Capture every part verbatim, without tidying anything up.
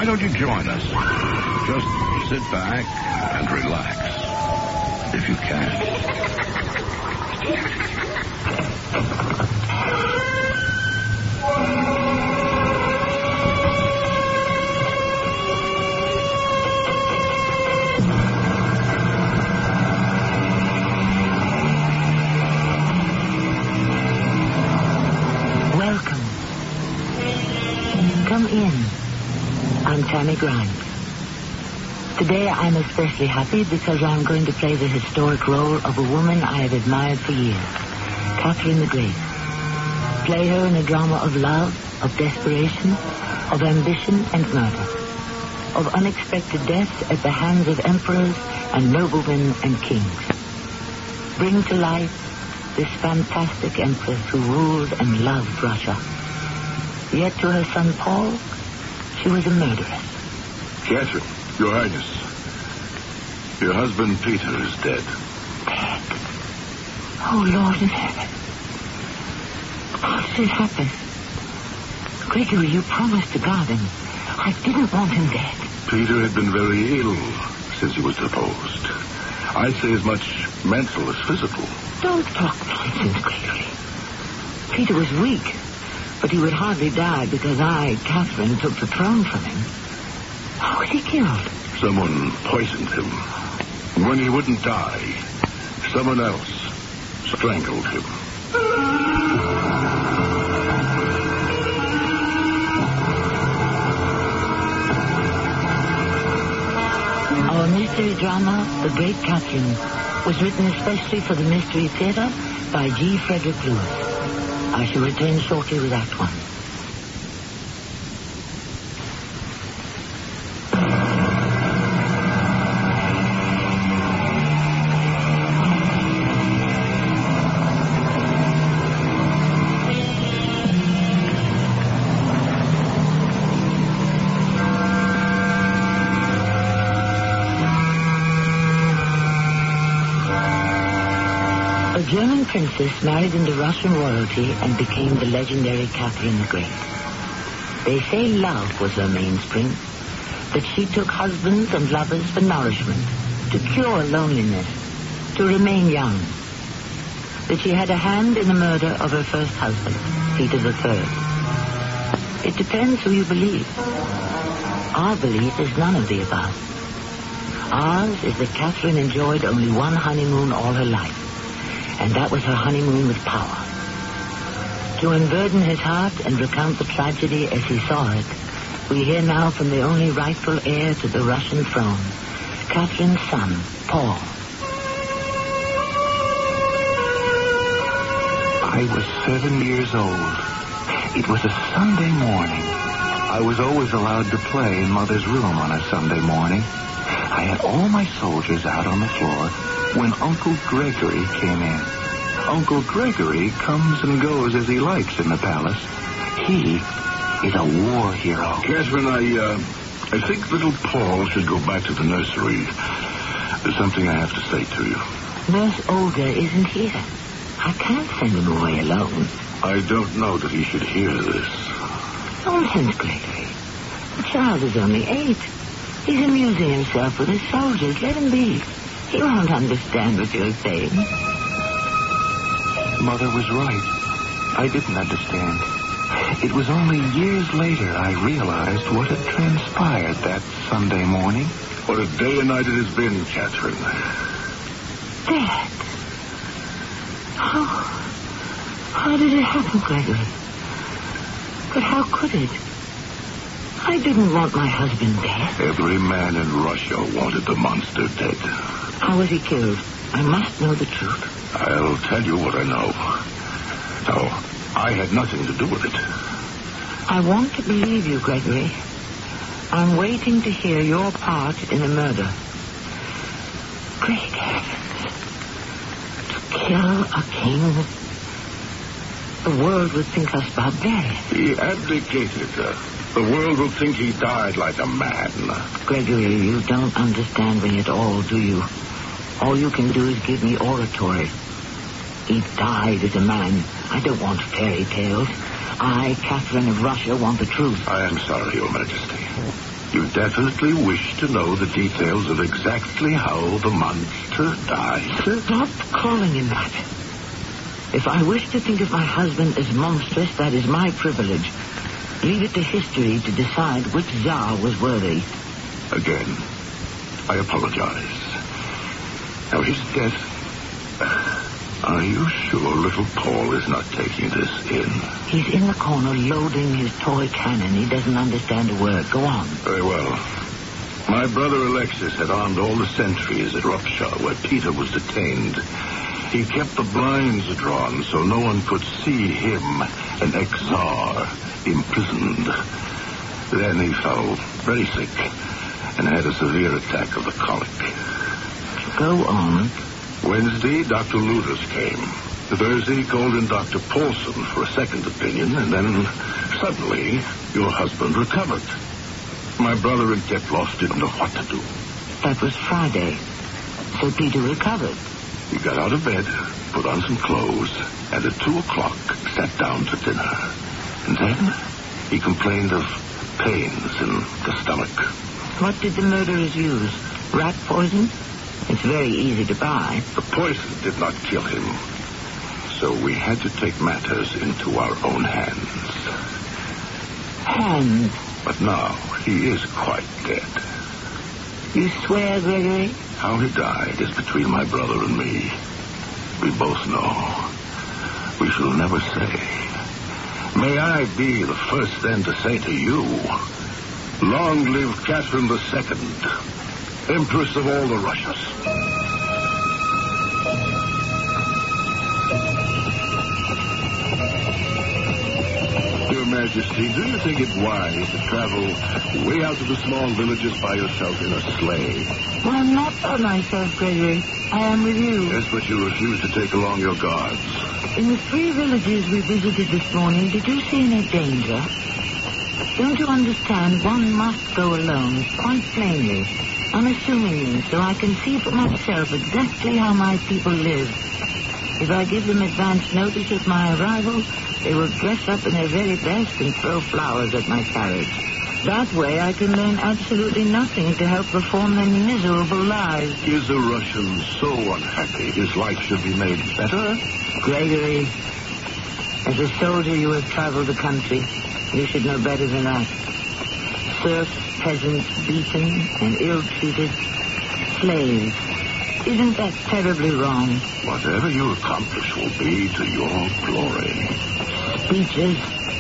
Why don't you join us? Just sit back and relax, if you can. Welcome. Come in. I'm Tammy Grimes. Today I'm especially happy because I'm going to play the historic role of a woman I have admired for years, Catherine the Great. Play her in a drama of love, of desperation, of ambition and murder, of unexpected death at the hands of emperors and noblemen and kings. Bring to life this fantastic empress who ruled and loved Russia. Yet to her son Paul, she was a murderess. Catherine, Your Highness, your husband Peter is dead. Dead? Oh, Lord in heaven. How did it happen? Gregory, you promised to guard him. I didn't want him dead. Peter had been very ill since he was deposed. I'd say as much mental as physical. Don't talk nonsense, Gregory. Peter was weak, but he would hardly die because I, Catherine, took the throne from him. How was he killed? Someone poisoned him. When he wouldn't die, someone else strangled him. Our mystery drama, The Great Catherine, was written especially for the Mystery Theater by G. Frederick Lewis. I shall return shortly with Act One. A German princess married into Russian royalty and became the legendary Catherine the Great. They say love was her mainspring, that she took husbands and lovers for nourishment, to cure loneliness, to remain young. That she had a hand in the murder of her first husband, Peter the Third. It depends who you believe. Our belief is none of the above. Ours is that Catherine enjoyed only one honeymoon all her life. And that was her honeymoon with power. To unburden his heart and recount the tragedy as he saw it, we hear now from the only rightful heir to the Russian throne, Catherine's son, Paul. I was seven years old. It was a Sunday morning. I was always allowed to play in Mother's room on a Sunday morning. I had all my soldiers out on the floor when Uncle Gregory came in. Uncle Gregory comes and goes as he likes in the palace. He is a war hero. Catherine, I, uh, I think little Paul should go back to the nursery. There's something I have to say to you. Nurse Olga isn't here. I can't send him away alone. I don't know that he should hear this. Nonsense, Gregory. The child is only eight. He's amusing himself with his soldiers. Let him be. He won't understand what you're saying. Mother was right. I didn't understand. It was only years later I realized what had transpired that Sunday morning. What a day and night it has been, Catherine. Dad. How... How did it happen, Gregory? But how could it? I didn't want my husband dead. Every man in Russia wanted the monster dead. How was he killed? I must know the truth. I'll tell you what I know. No, I had nothing to do with it. I want to believe you, Gregory. I'm waiting to hear your part in the murder. Great heavens. To kill a king. The world would think us barbarians. He abdicated. Uh, the world will think he died like a man. Gregory, you don't understand me at all, do you? All you can do is give me oratory. He died as a man. I don't want fairy tales. I, Catherine of Russia, want the truth. I am sorry, Your Majesty. You definitely wish to know the details of exactly how the monster died. Stop calling him that. If I wish to think of my husband as monstrous, that is my privilege. Leave it to history to decide which Tsar was worthy. Again, I apologize. Now, his death... Are you sure little Paul is not taking this in? He's in the corner loading his toy cannon. He doesn't understand a word. Go on. Very well. My brother Alexis had armed all the sentries at Ropsha, where Peter was detained. He kept the blinds drawn so no one could see him, an ex-Tsar, imprisoned. Then he fell very sick and had a severe attack of the colic. Go on. Wednesday, Doctor Luders came. Thursday, called in Doctor Paulson for a second opinion, and then, suddenly, your husband recovered. My brother and Teploff didn't know what to do. That was Friday. So Peter recovered. He got out of bed, put on some clothes, and at two o'clock sat down to dinner. And then he complained of pains in the stomach. What did the murderers use? Rat poison? It's very easy to buy. The poison did not kill him. So we had to take matters into our own hands. Hands? But now he is quite dead. You swear, Gregory? How he died is between my brother and me. We both know. We shall never say. May I be the first then to say to you, long live Catherine the Second, Empress of all the Russias. Your Majesty, do you think it wise to travel way out to the small villages by yourself in a sleigh? Well, I'm not by myself, Gregory. I am with you. Yes, but you refuse to take along your guards. In the three villages we visited this morning, did you see any danger? Don't you understand? One must go alone, quite plainly, unassumingly, so I can see for myself exactly how my people live. If I give them advance notice of my arrival, they will dress up in their very best and throw flowers at my carriage. That way I can learn absolutely nothing to help reform their miserable lives. Is a Russian so unhappy his life should be made better? Gregory, as a soldier you have traveled the country. You should know better than that. Serfs, peasants, beaten and ill-treated. Slaves. Isn't that terribly wrong? Whatever you accomplish will be to your glory. Speeches.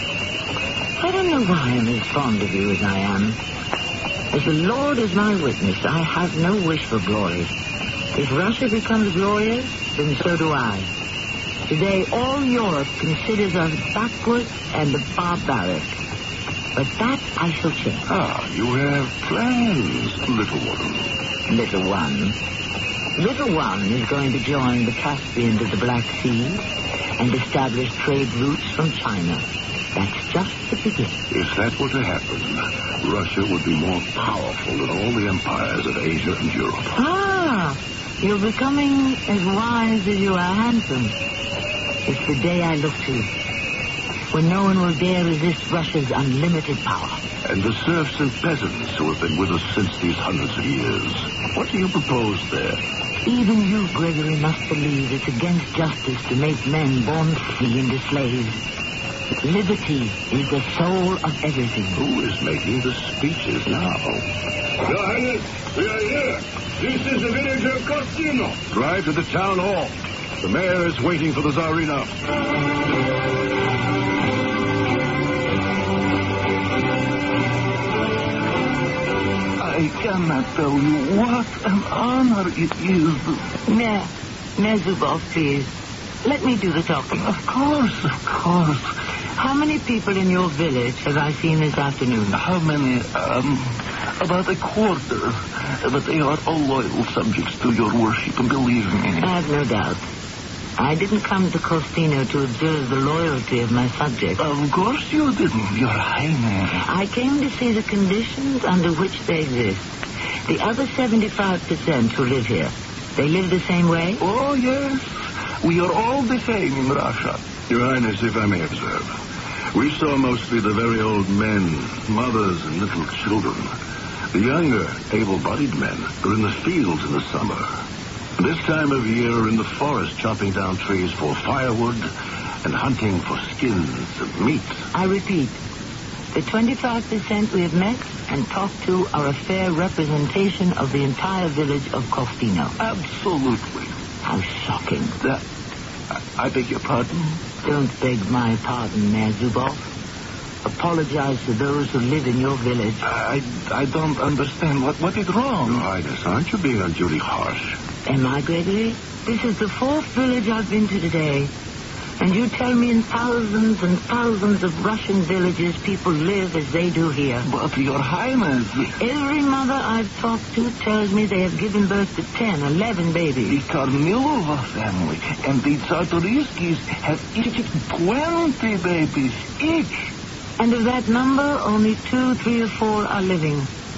I don't know why I'm as fond of you as I am. As the Lord is my witness, I have no wish for glory. If Russia becomes glorious, then so do I. Today, all Europe considers us backward and barbaric. But that I shall change. Ah, you have plans, little one. Little one. Little one is going to join the Caspian to the Black Sea and establish trade routes from China. That's just the beginning. If that were to happen, Russia would be more powerful than all the empires of Asia and Europe. Ah, you're becoming as wise as you are handsome. It's the day I look to, when no one will dare resist Russia's unlimited power. And the serfs and peasants who have been with us since these hundreds of years. What do you propose there? Even you, Gregory, must believe it's against justice to make men born free into slaves. Liberty is the soul of everything. Who is making the speeches now? Your Highness, we are here. This is the village of Kostino. Drive to the town hall. The mayor is waiting for the Tsarina. I cannot tell you what an honor it is. Mayor, Mayor Zubov, please. Let me do the talking. Of course, of course. How many people in your village have I seen this afternoon? How many? Um, about a quarter. But they are all loyal subjects to your worship, and believe me. I have no doubt. I didn't come to Costino to observe the loyalty of my subjects. Of course you didn't, Your Highness. I came to see the conditions under which they exist. The other seventy-five percent who live here, they live the same way? Oh, yes. We are all the same in Russia. Your Highness, if I may observe, We saw mostly the very old men, mothers, and little children. The younger, able-bodied men are in the fields in the summer. This time of year are in the forest chopping down trees for firewood and hunting for skins and meat. I repeat, the twenty-five percent we have met and talked to are a fair representation of the entire village of Corfino. Absolutely. How shocking. That, I, I beg your pardon? Don't beg my pardon, Mayor Zuboff. Apologize to those who live in your village. I, I don't understand. What, what is wrong? Your Highness, aren't you being unduly harsh? Am I, Gregory? This is the fourth village I've been to today. And you tell me in thousands and thousands of Russian villages people live as they do here. But, Your Highness... Every mother I've talked to tells me they have given birth to ten, eleven babies. The Kornilova family and the Czartoryskis have each twenty babies each. And of that number, only two, three, or four are living.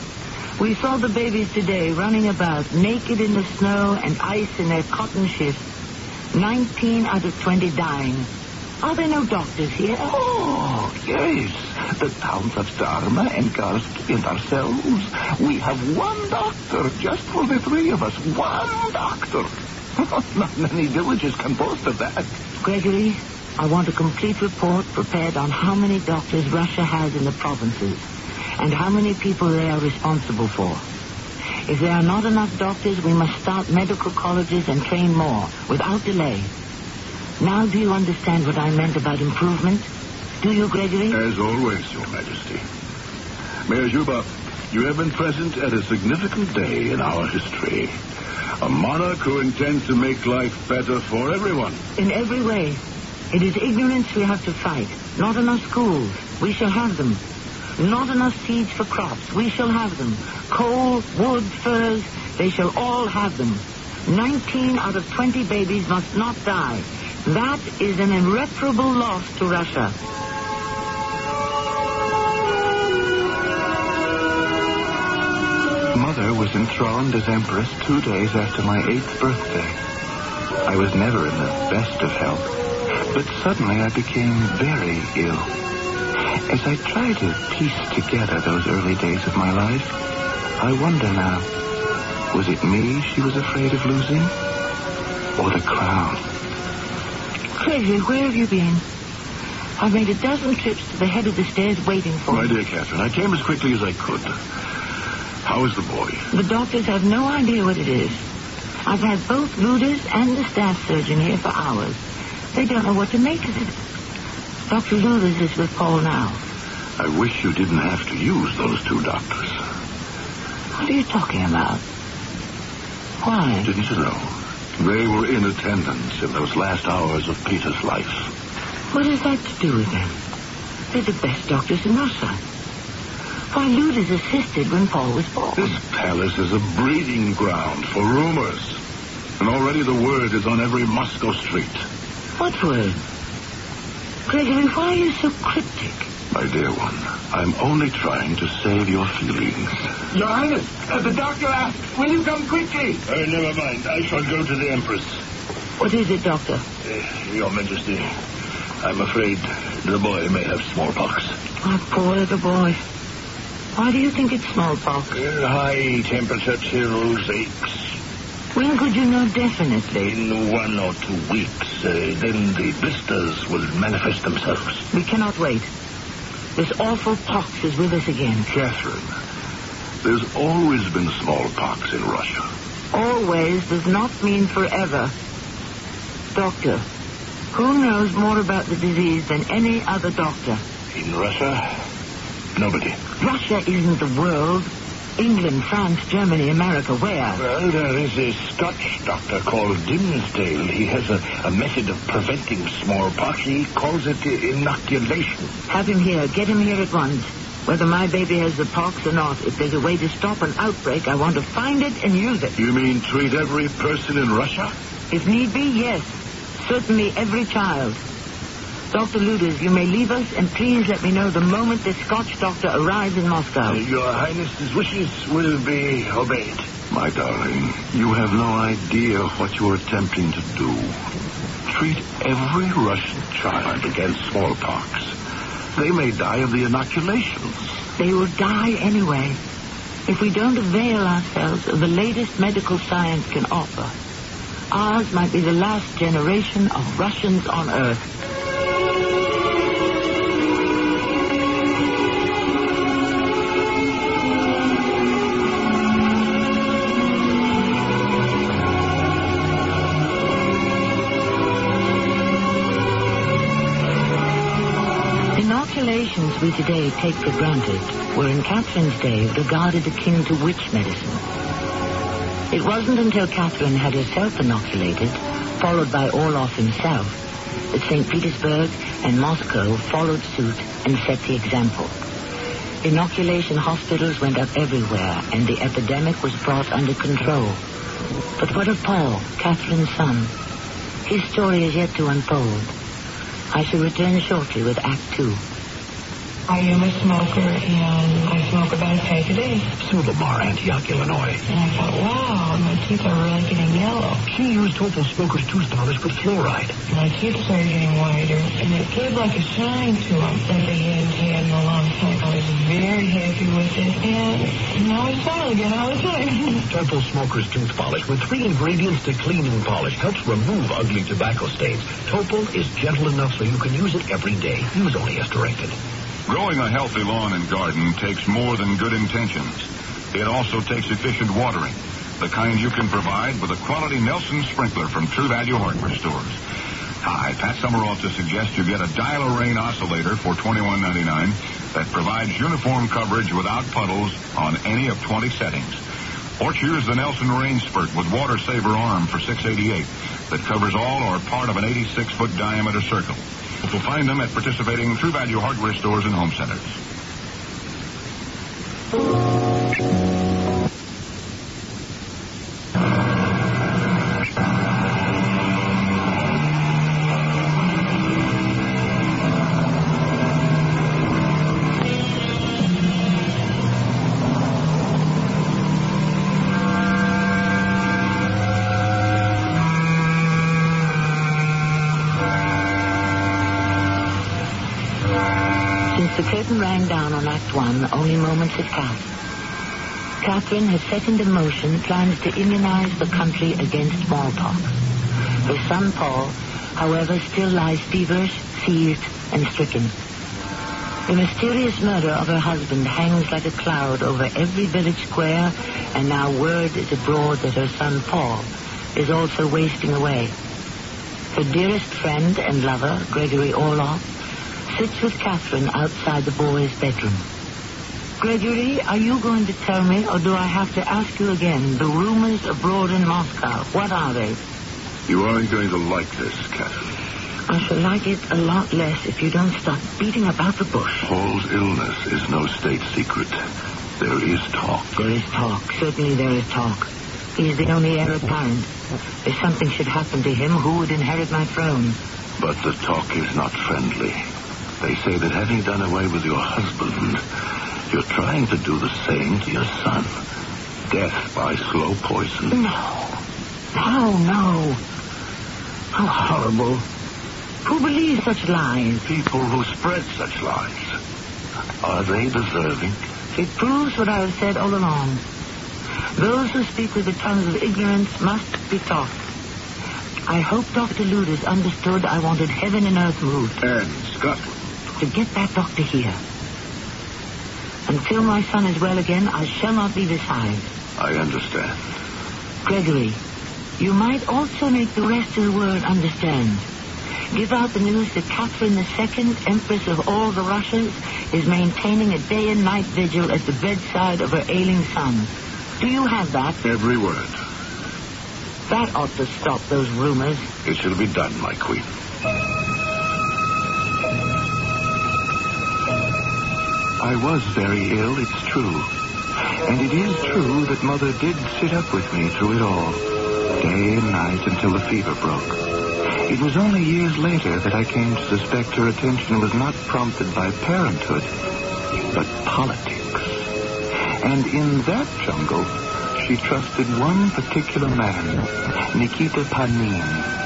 We saw the babies today running about, naked in the snow and ice in their cotton shifts. Nineteen out of twenty dying. Are there no doctors here? Oh, yes. The towns of Dharma and Karski and ourselves. We have one doctor just for the three of us. One doctor. Not many villages can boast of that. Gregory, I want a complete report prepared on how many doctors Russia has in the provinces and how many people they are responsible for. If there are not enough doctors, we must start medical colleges and train more, without delay. Now do you understand what I meant about improvement? Do you, Gregory? As always, Your Majesty. Mayor Zuboff, you have been present at a significant day in our history. A monarch who intends to make life better for everyone. In every way. It is ignorance we have to fight. Not enough schools. We shall have them. Not enough seeds for crops. We shall have them. Coal, wood, furs, they shall all have them. Nineteen out of twenty babies must not die. That is an irreparable loss to Russia. Mother was enthroned as Empress two days after my eighth birthday. I was never in the best of health, but suddenly I became very ill. As I try to piece together those early days of my life, I wonder now, was it me she was afraid of losing? Or the crown? Gregory, where have you been? I've made a dozen trips to the head of the stairs waiting for My you. dear Catherine, I came as quickly as I could. How is the boy? The doctors have no idea what it is. I've had both Luders and the staff surgeon here for hours. They don't know what to make of it. Doctor Luders is with Paul now. I wish you didn't have to use those two doctors. What are you talking about? Why? Didn't you know? They were in attendance in those last hours of Peter's life. What has that to do with them? They're the best doctors in Russia. Why, Luders assisted when Paul was born. This palace is a breeding ground for rumors. And already the word is on every Moscow street. What word? Gregory, why are you so cryptic? My dear one, I'm only trying to save your feelings. Your Highness, uh, the doctor asked, will you come quickly? Uh, never mind. I shall go to the Empress. What is it, Doctor? Uh, Your Majesty, I'm afraid the boy may have smallpox. Oh, poor little boy. Why do you think it's smallpox? Uh, high temperature, chills, aches. When could you know definitely? In one or two weeks, uh, then the blisters will manifest themselves. We cannot wait. This awful pox is with us again. Catherine, there's always been smallpox in Russia. Always does not mean forever. Doctor, who knows more about the disease than any other doctor? In Russia, nobody. Russia isn't the world. England, France, Germany, America, where? Well, there is a Scotch doctor called Dimsdale. He has a, a method of preventing smallpox. He calls it inoculation. Have him here. Get him here at once. Whether my baby has the pox or not, if there's a way to stop an outbreak, I want to find it and use it. You mean treat every person in Russia? If need be, yes. Certainly every child. Doctor Luders, you may leave us, and please let me know the moment the Scotch doctor arrives in Moscow. Uh, Your Highness's wishes will be obeyed. My darling, you have no idea what you're attempting to do. Treat every Russian child against smallpox. They may die of the inoculations. They will die anyway if we don't avail ourselves of the latest medical science can offer. Ours might be the last generation of Russians on Earth. Inoculations we today take for granted were in Catherine's day regarded akin to witch medicine. It wasn't until Catherine had herself inoculated, followed by Orloff himself, that Saint Petersburg and Moscow followed suit and set the example. Inoculation hospitals went up everywhere, and the epidemic was brought under control. But what of Paul, Catherine's son? His story is yet to unfold. I shall return shortly with Act Two. I am a smoker, and I smoke about a pack a day. Sulamar, Antioch, Illinois. And I thought, wow, my teeth are really getting yellow. She used Topol Smoker's tooth polish with fluoride. My teeth started getting whiter, and it gave like a shine to them that they hadn't had in a long time. I was very happy with it, and now it's fine again all the time. Topol Smoker's tooth polish with three ingredients to clean and polish helps remove ugly tobacco stains. Topol is gentle enough so you can use it every day. Use only as directed. Growing a healthy lawn and garden takes more than good intentions. It also takes efficient watering, the kind you can provide with a quality Nelson sprinkler from True Value Hardware Stores. Hi, Pat Summerall to suggest you get a Dial-A-Rain oscillator for twenty-one ninety-nine that provides uniform coverage without puddles on any of twenty settings. Or choose the Nelson Rain Spurt with Water Saver arm for six eighty-eight that covers all or part of an eighty-six foot diameter circle. You'll find them at participating True Value Hardware Stores and home centers. The curtain rang down on Act One. Only moments had passed. Catherine had set into motion plans to immunize the country against smallpox. Her son Paul, however, still lies feverish, seized, and stricken. The mysterious murder of her husband hangs like a cloud over every village square, and now word is abroad that her son Paul is also wasting away. Her dearest friend and lover, Gregory Orloff, sits with Catherine outside the boy's bedroom. Gregory, are you going to tell me, or do I have to ask you again, the rumors abroad in Moscow? What are they? You aren't going to like this, Catherine. I shall like it a lot less if you don't stop beating about the bush. Paul's illness is no state secret. There is talk. There is talk. Certainly there is talk. He is the only heir apparent. If something should happen to him, who would inherit my throne? But the talk is not friendly. They say that having done away with your husband, you're trying to do the same to your son. Death by slow poison. No. No, no. How horrible. Who believes such lies? People who spread such lies. Are they deserving? It proves what I have said all along. Those who speak with the tongues of ignorance must be taught. I hope Doctor Ludus understood I wanted heaven and earth moved. And Scotland. To get that doctor here. Until my son is well again, I shall not leave his side. I understand. Gregory, you might also make the rest of the world understand. Give out the news that Catherine the Second, Empress of all the Russias, is maintaining a day and night vigil at the bedside of her ailing son. Do you have that? Every word. That ought to stop those rumors. It shall be done, my queen. I was very ill, it's true. And it is true that Mother did sit up with me through it all, day and night until the fever broke. It was only years later that I came to suspect her attention was not prompted by parenthood, but politics. And in that jungle, she trusted one particular man, Nikita Panin.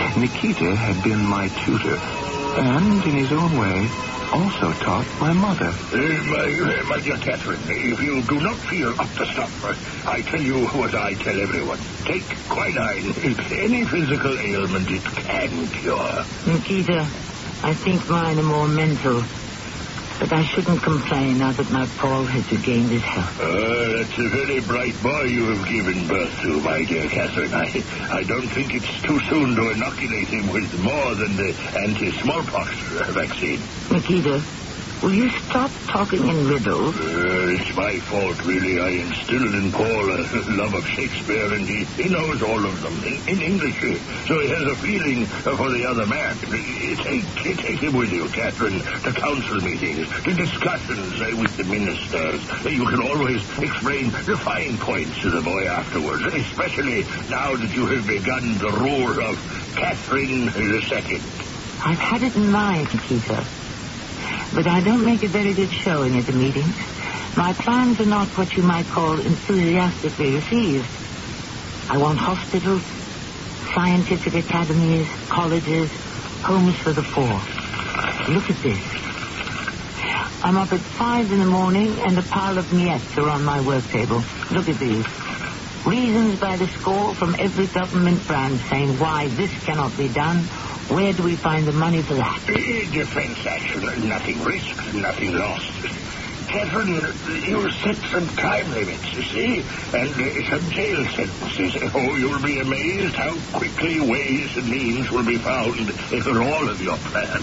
Nikita had been my tutor, and, in his own way, also taught my mother. Uh, my, my dear Catherine, if you do not feel up to stuff, I tell you what I tell everyone. Take quinine. Any physical ailment it can cure. Nikita, I think mine are more mental. But I shouldn't complain now that my Paul has regained his health. Uh, that's a very bright boy you have given birth to, my dear Catherine. I, I don't think it's too soon to inoculate him with more than the anti-smallpox vaccine. Nikita, will you stop talking in riddles? Uh, it's my fault, really. I instilled in Paul a love of Shakespeare, and he, he knows all of them in, in English. So he has a feeling for the other man. Take, take him with you, Catherine, to council meetings, to discussions uh, with the ministers. You can always explain the fine points to the boy afterwards, especially now that you have begun the rule of Catherine the Second. I've had it in mind, Nikita. But I don't make a very good showing at the meetings. My plans are not what you might call enthusiastically received. I want hospitals, scientific academies, colleges, homes for the poor. Look at this. I'm up at five in the morning and a pile of miettes are on my work table. Look at these. Reasons by the score from every government branch saying why this cannot be done. Where do we find the money for that? Defense action. Nothing risked, nothing lost. Catherine, you set some time limits, you see, and uh, some jail sentences. Oh, you'll be amazed how quickly ways and means will be found for all of your plans.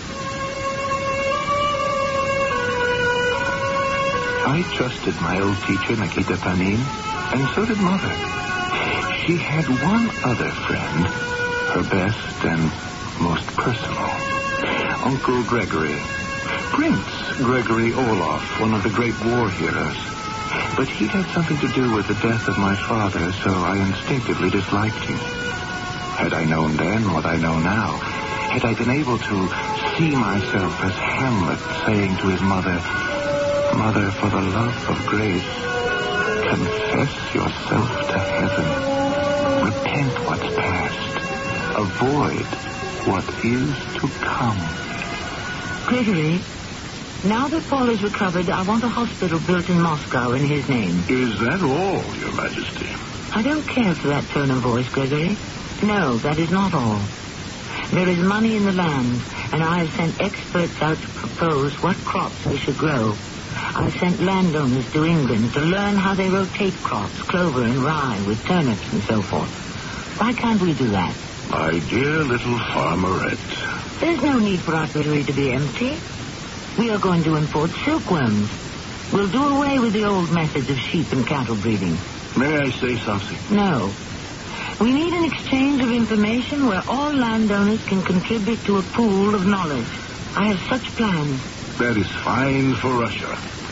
I trusted my old teacher, Nikita Panin, and so did Mother. She had one other friend, her best and most personal, Uncle Gregory. Prince Gregory Orloff, one of the great war heroes. But he'd had something to do with the death of my father, so I instinctively disliked him. Had I known then what I know now, had I been able to see myself as Hamlet saying to his mother, Mother, for the love of grace, confess yourself to heaven. Repent what's past. Avoid what is to come. Gregory, now that Paul is recovered, I want a hospital built in Moscow in his name. Is that all, Your Majesty? I don't care for that tone of voice, Gregory. No, that is not all. There is money in the land, and I have sent experts out to propose what crops we should grow. I've sent landowners to England to learn how they rotate crops, clover and rye, with turnips and so forth. Why can't we do that? My dear little farmerette. There's no need for our treasury to be empty. We are going to import silkworms. We'll do away with the old methods of sheep and cattle breeding. May I say something? No. We need an exchange of information where all landowners can contribute to a pool of knowledge. I have such plans. That is fine for Russia.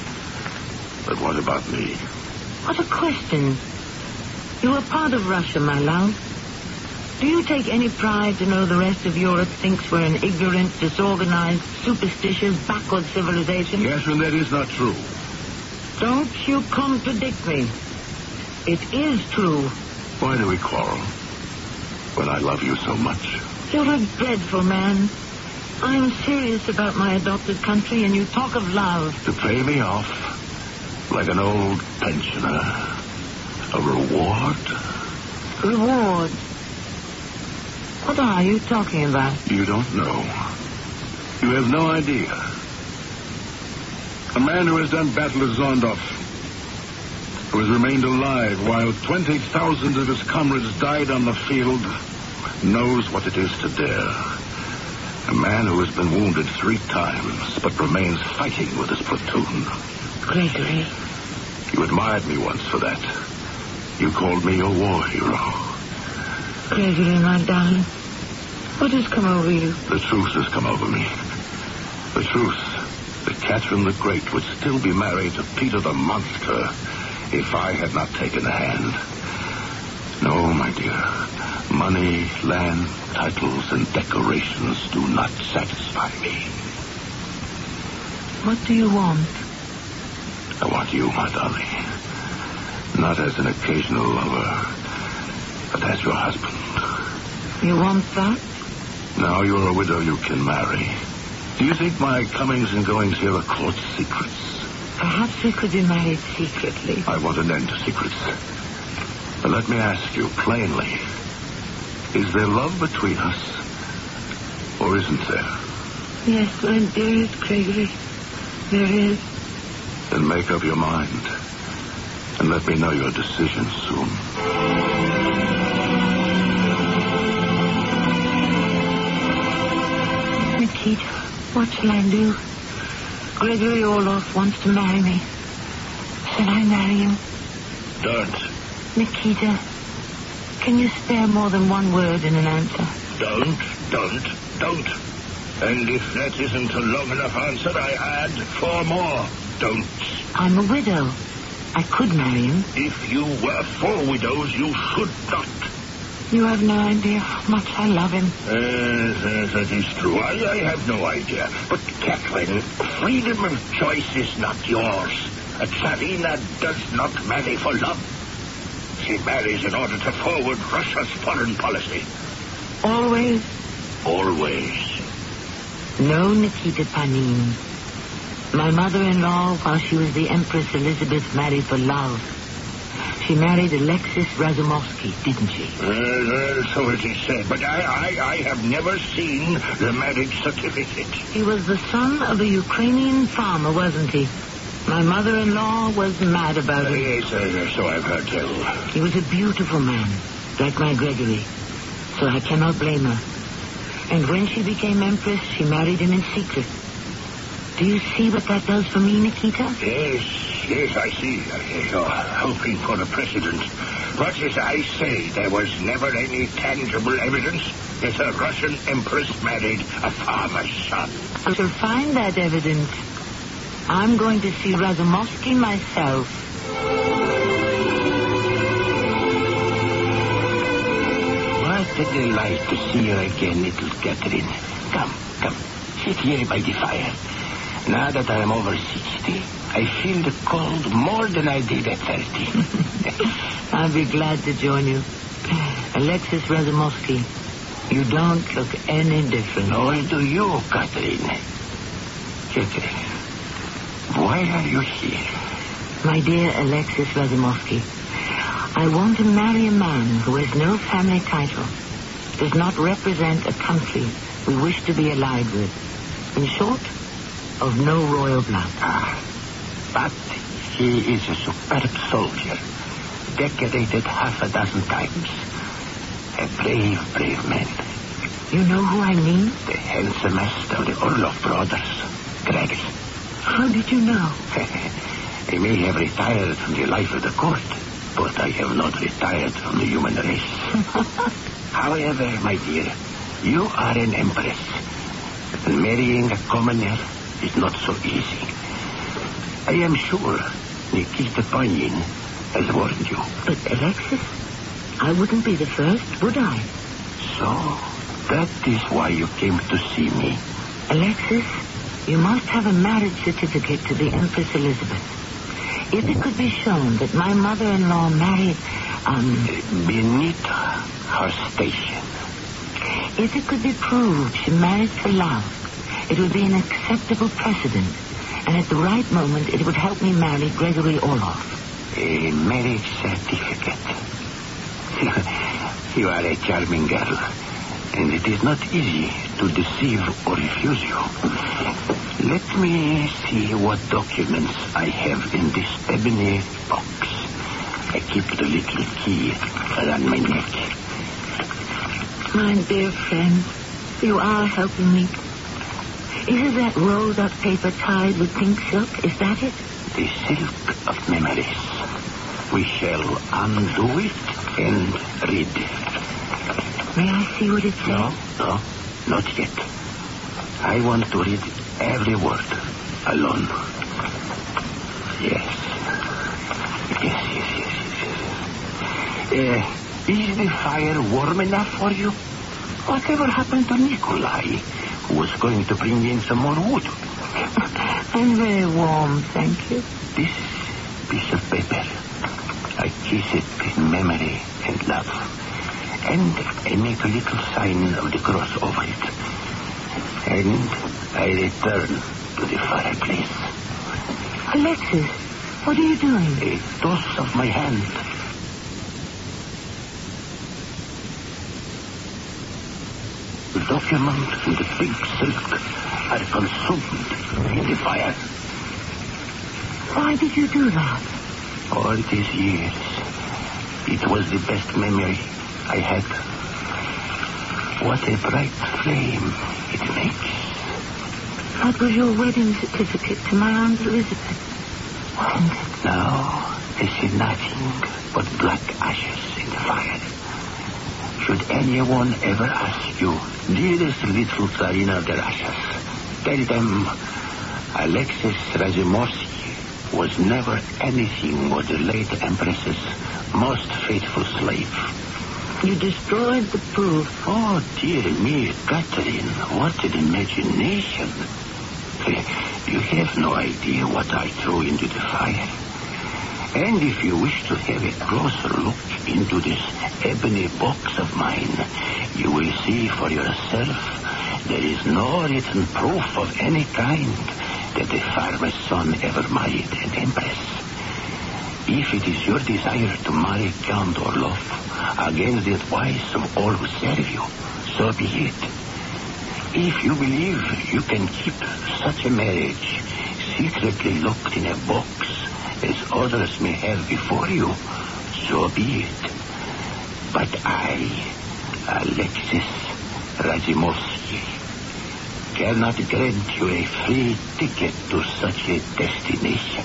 But what about me? What a question. You are part of Russia, my love. Do you take any pride to know the rest of Europe thinks we're an ignorant, disorganized, superstitious, backward civilization? Catherine, that is not true. Don't you contradict me. It is true. Why do we quarrel when I love you so much? You're a dreadful man. I'm serious about my adopted country, and you talk of love. To pay me off like an old pensioner. A reward? Reward? What are you talking about? You don't know. You have no idea. A man who has done battle at Zondorf, who has remained alive while twenty thousand of his comrades died on the field, knows what it is to dare. A man who has been wounded three times, but remains fighting with his platoon. Gregory. You admired me once for that. You called me your war hero. Gregory, my darling, what has come over you? The truth has come over me. The truth that Catherine the Great would still be married to Peter the Monster if I had not taken a hand. No, my dear. Money, land, titles, and decorations do not satisfy me. What do you want? I want you, my darling. Not as an occasional lover, but as your husband. You want that? Now you're a widow you can marry. Do you think my comings and goings here are court secrets? Perhaps we could be married secretly. I want an end to secrets. But let me ask you plainly. Is there love between us? Or isn't there? Yes, my dearest Gregory. There is. Then make up your mind. And let me know your decision soon. Nikita, what shall I do? Gregory Orloff wants to marry me. Shall I marry him? Don't. Nikita, can you spare more than one word in an answer? Don't, don't, don't. And if that isn't a long enough answer, I add four more. Don't. I'm a widow. I could marry him. If you were four widows, you should not. You have no idea how much I love him. Yes, yes, that is true. I, I have no idea. But, Catherine, freedom of choice is not yours. A Tsarina does not marry for love. She marries in order to forward Russia's foreign policy. Always? Always. No, Nikita Panin. My mother-in-law, while she was the Empress Elizabeth, married for love. She married Alexis Razumovsky, didn't she? Uh, uh, so it is said, but I, I, I have never seen the marriage certificate. He was the son of a Ukrainian farmer, wasn't he? My mother-in-law was mad about Uh, it. yes, uh, so I've heard tell. He was a beautiful man, like my Gregory, so I cannot blame her. And when she became Empress, she married him in secret. Do you see what that does for me, Nikita? Yes, yes, I see. You're hoping for a precedent. But as I say, there was never any tangible evidence that a Russian empress married a farmer's son. I shall find that evidence. I'm going to see Razumovsky myself. What a delight to see you again, little Catherine. Come, come, sit here by the fire. Now that I am over sixty, I feel the cold more than I did at thirty. I'll be glad to join you. Alexis Razumovsky, you don't look any different. Nor do you, Catherine. Catherine, why are you here? My dear Alexis Razumovsky, I want to marry a man who has no family title, does not represent a country we wish to be allied with. In short, of no royal blood. Ah, but he is a superb soldier, decorated half a dozen times. A brave, brave man. You know who I mean? The handsomest of the Orloff brothers, Gregory. How did you know? I may have retired from the life of the court, but I have not retired from the human race. However, my dear, you are an empress, and marrying a commoner is not so easy. I am sure Nikita Panin has warned you. But, Alexis, I wouldn't be the first, would I? So, that is why you came to see me. Alexis, you must have a marriage certificate to the Empress Elizabeth. If it could be shown that my mother-in-law married, um... beneath her station. If it could be proved she married for love, it would be an acceptable precedent. And at the right moment, it would help me marry Gregory Orloff. A marriage certificate. You are a charming girl, and it is not easy to deceive or refuse you. Let me see what documents I have in this ebony box. I keep the little key around my neck. My dear friend, you are helping me. Is it that rolled up paper tied with pink silk? Is that it? The silk of memories. We shall undo it and read. May I see what it says? No, no, not yet. I want to read every word alone. Yes. Yes, yes, yes, yes, yes. Uh, is the fire warm enough for you? Whatever happened to Nikolai, who was going to bring in some more wood? I'm very warm, thank you. This piece of paper, I kiss it in memory and love. And I make a little sign of the cross over it. And I return to the fireplace. Alexis, what are you doing? A toss of my hand. The document and the pink silk are consumed in the fire. Why did you do that? All these years, it was the best memory I had. What a bright flame it makes. That was your wedding certificate to my Aunt Elizabeth, wasn't it? Now, I see nothing but black ashes in the fire. Should anyone ever ask you, dearest little Tsarina Gerashas, tell them Alexis Razumovsky was never anything but the late Empress's most faithful slave. You destroyed the proof. Oh, dear me, Catherine, what an imagination. You have no idea what I threw into the fire. And if you wish to have a closer look into this ebony box of mine, you will see for yourself there is no written proof of any kind that a farmer's son ever married an empress. If it is your desire to marry Count Orlov against the advice of all who serve you, so be it. If you believe you can keep such a marriage secretly locked in a box as others may have before you, so be it. But I, Alexis Razumovsky, cannot grant you a free ticket to such a destination.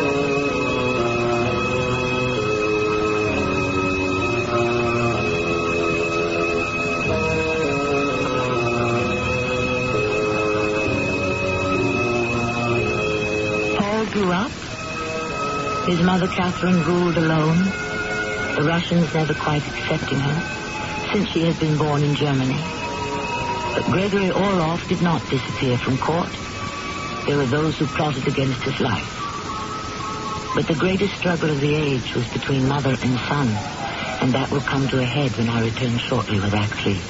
Paul grew up. His mother, Catherine, ruled alone, the Russians never quite accepting her, since she had been born in Germany. But Gregory Orlov did not disappear from court. There were those who plotted against his life. But the greatest struggle of the age was between mother and son, and that will come to a head when I return shortly with Act Three.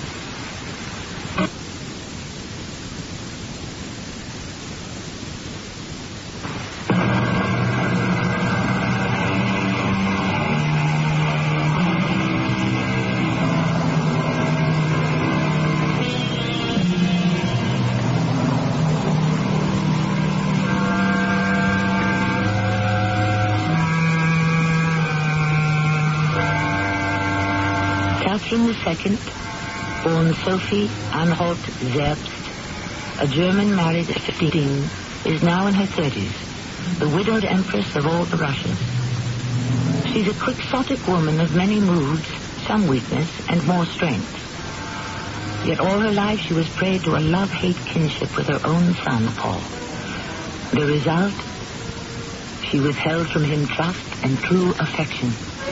Catherine the Second, born Sophie Anhalt Zerbst, a German married at fifteen, is now in her thirties, the widowed empress of all the Russias. She's a quixotic woman of many moods, some weakness, and more strength. Yet all her life she was prey to a love-hate kinship with her own son, Paul. The result? She withheld from him trust and true affection.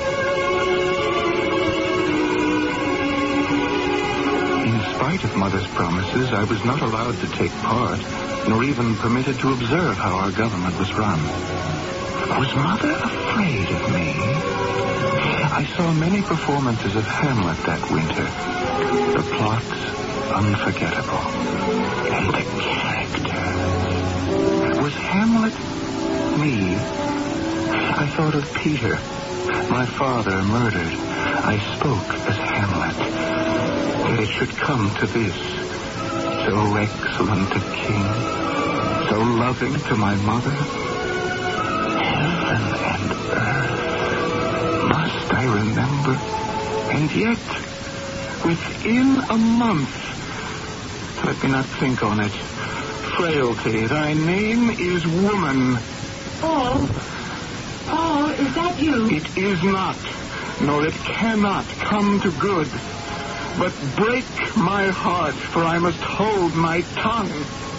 In spite of Mother's promises, I was not allowed to take part, nor even permitted to observe how our government was run. Was Mother afraid of me? I saw many performances of Hamlet that winter. The plots unforgettable. And the character. Was Hamlet me? I thought of Peter, my father murdered. I spoke as Hamlet. That it should come to this, so excellent a king, so loving to my mother. Heaven and earth, must I remember? And yet, within a month, let me not think on it. Frailty, thy name is woman. Paul? Paul, is that you? It is not, nor it cannot come to good. But break my heart, for I must hold my tongue.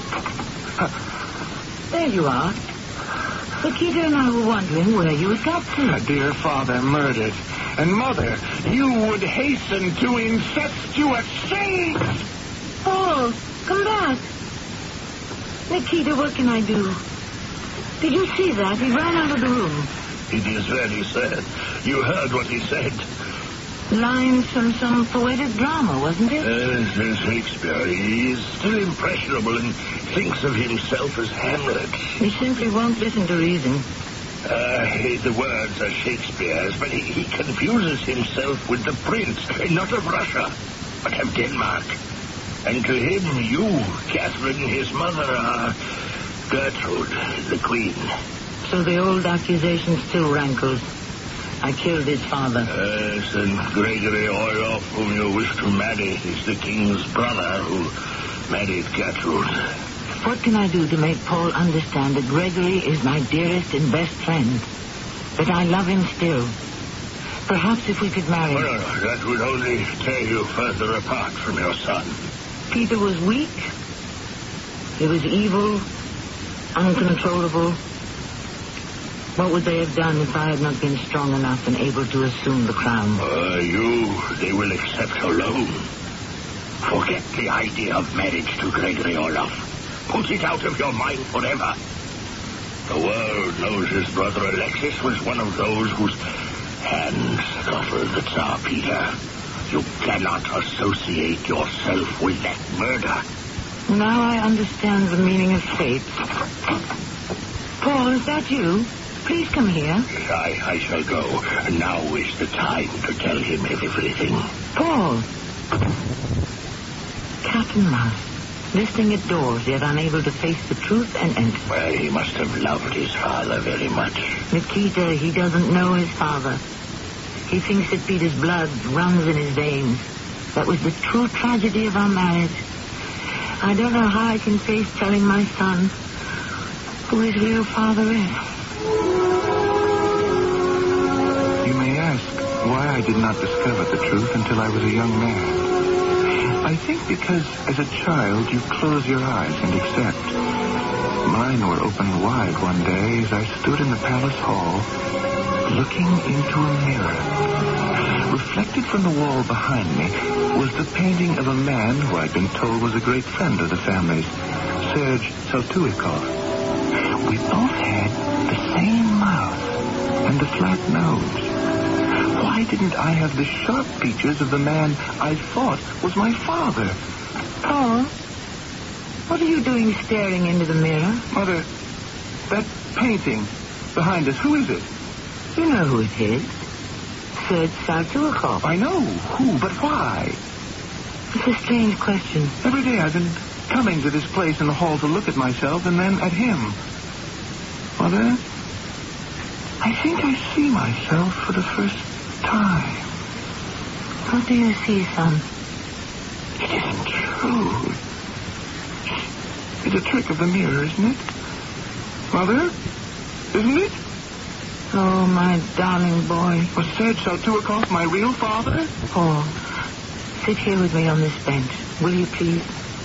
There you are. Nikita and I were wondering where you had got to. A dear father murdered. And mother, you would hasten to incestuous shades. Paul, come back. Nikita, what can I do? Did you see that? He ran out of the room. It is very sad. You heard what he said. Lines from some poetic drama, wasn't it? Yes, uh, Shakespeare. He is still impressionable and thinks of himself as Hamlet. He simply won't listen to reason. Uh, the words are Shakespeare's, but he, he confuses himself with the prince, not of Russia, but of Denmark. And to him, you, Catherine, his mother, are Gertrude, the queen. So the old accusation still rankles. I killed his father. Yes, and Gregory Orloff, whom you wish to marry, is the king's brother who married Gertrude. What can I do to make Paul understand that Gregory is my dearest and best friend? That I love him still? Perhaps if we could marry... No, no, no. That would only tear you further apart from your son. Peter was weak. He was evil, uncontrollable. What would they have done if I had not been strong enough and able to assume the crown? Uh, you, they will accept alone. Forget the idea of marriage to Gregory Orloff. Put it out of your mind forever. The world knows his brother Alexis was one of those whose hands throttled the Tsar Peter. You cannot associate yourself with that murder. Now I understand the meaning of fate. Paul, is that you? Please come here. I, I shall go. Now is the time to tell him everything. Paul. Cat and mouse, listening at doors, yet unable to face the truth and enter. Well, he must have loved his father very much. Nikita, he doesn't know his father. He thinks that Peter's blood runs in his veins. That was the true tragedy of our marriage. I don't know how I can face telling my son who his real father is. You may ask why I did not discover the truth until I was a young man. I think because as a child you close your eyes and accept. Mine were opened wide one day as I stood in the palace hall looking into a mirror. Reflected from the wall behind me was the painting of a man who I'd been told was a great friend of the family's, Serge Saltykov. We both had the same mouth and the flat nose. Why didn't I have the sharp features of the man I thought was my father? Paul, what are you doing staring into the mirror? Mother, that painting behind us, who is it? You know who it is. Serge Saltykov. I know who, but why? It's a strange question. Every day I've been coming to this place in the hall to look at myself and then at him. Mother, I think I see myself for the first time. What do you see, son? It isn't true. It's a trick of the mirror, isn't it? Mother, isn't it? Oh, my darling boy. Was Serge Saltykov my real father? Paul, sit here with me on this bench. Will you please?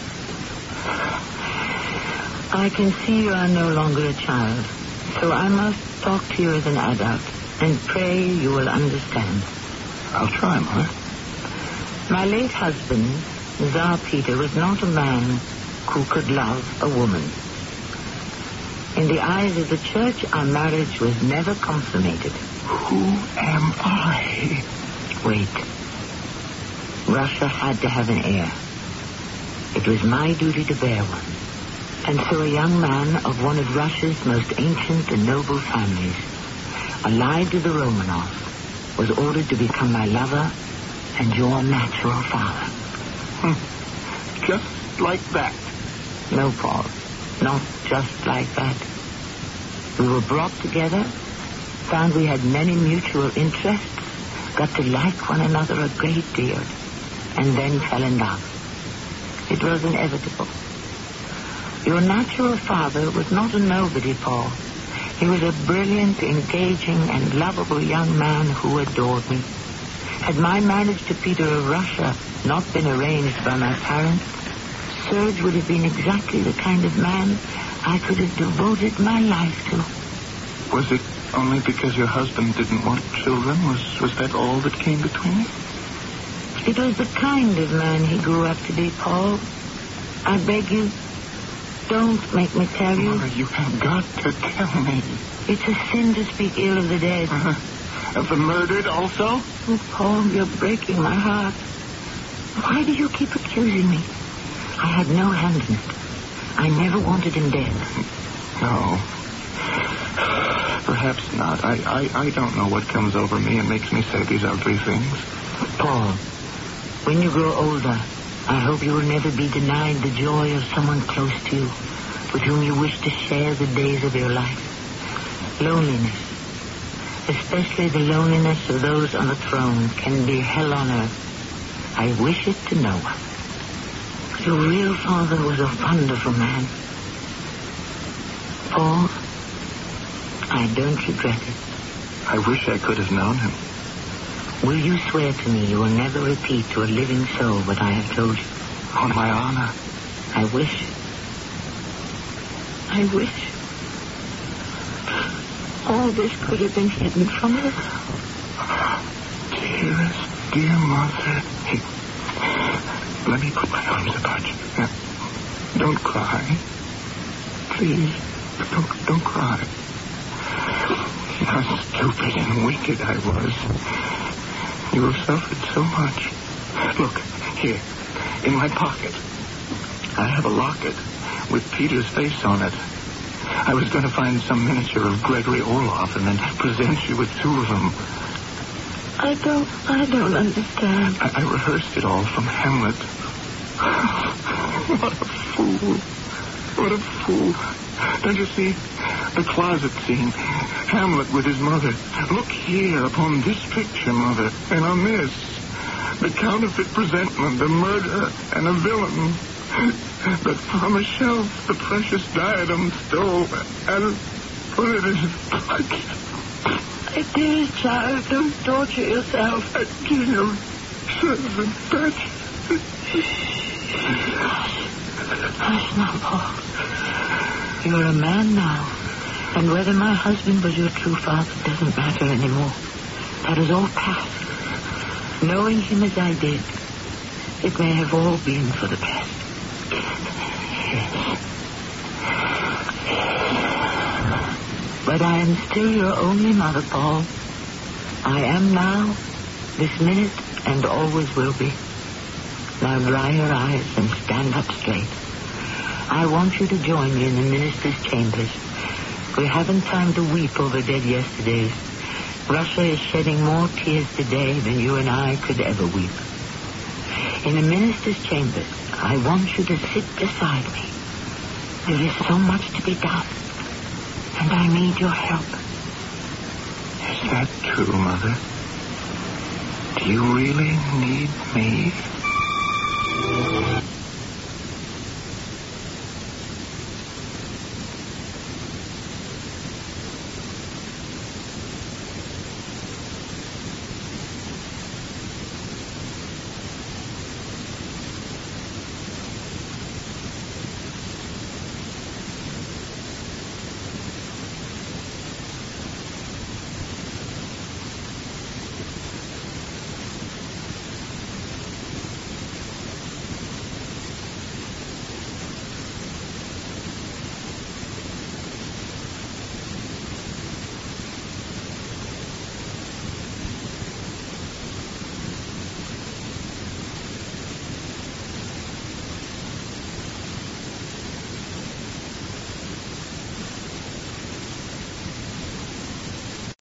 I can see you are no longer a child, so I must talk to you as an adult, and pray you will understand. I'll try, Mother. My late husband, Tsar Peter, was not a man who could love a woman. In the eyes of the church, our marriage was never consummated. Who am I? Wait. Russia had to have an heir. It was my duty to bear one. And so a young man of one of Russia's most ancient and noble families, allied to the Romanovs, was ordered to become my lover and your natural father. Hmm. Just like that? No, Paul. Not just like that. We were brought together, found we had many mutual interests, got to like one another a great deal, and then fell in love. It was inevitable. Your natural father was not a nobody, Paul. He was a brilliant, engaging, and lovable young man who adored me. Had my marriage to Peter of Russia not been arranged by my parents, Serge would have been exactly the kind of man I could have devoted my life to. Was it only because your husband didn't want children? Was, was that all that came between you? It was the kind of man he grew up to be, Paul. I beg you, don't make me tell you. Mother, you have got to tell me. It's a sin to speak ill of the dead. Uh, of the murdered also? Oh, Paul, you're breaking my heart. Why do you keep accusing me? I had no hand in it. I never wanted him dead. No. Perhaps not. I, I, I don't know what comes over me and makes me say these ugly things. Paul, when you grow older, I hope you will never be denied the joy of someone close to you, with whom you wish to share the days of your life. Loneliness, especially the loneliness of those on the throne, can be hell on earth. I wish it to no one. But your real father was a wonderful man. Paul, I don't regret it. I wish I could have known him. Will you swear to me you will never repeat to a living soul what I have told you? On my honor. I wish. I wish. All this could have been hidden from us. Dearest, dear mother. Let me put my arms about you. Now, don't cry. Please, don't, don't cry. How stupid and wicked I was. You have suffered so much. Look, here, in my pocket. I have a locket with Peter's face on it. I was going to find some miniature of Gregory Orloff and then present you with two of them. I don't, I don't understand. I, I rehearsed it all from Hamlet. What a fool. What a fool. Don't you see? The closet scene. Hamlet with his mother. Look here upon this picture, Mother, and on this. The counterfeit presentment, a murderer and a villain. But from a shelf, the precious diadem stole and put it in his pocket. My dearest child, don't torture yourself. A king of sons and touch. Hush now, Paul. You're a man now, and whether my husband was your true father doesn't matter anymore. That is all past. Knowing him as I did, it may have all been for the best. Yes. But I am still your only mother, Paul. I am now, this minute, and always will be. Now dry your eyes and stand up straight. I want you to join me in the minister's chambers. We haven't time to weep over dead yesterdays. Russia is shedding more tears today than you and I could ever weep. In the minister's chambers, I want you to sit beside me. There is so much to be done, and I need your help. Is that true, Mother? Do you really need me?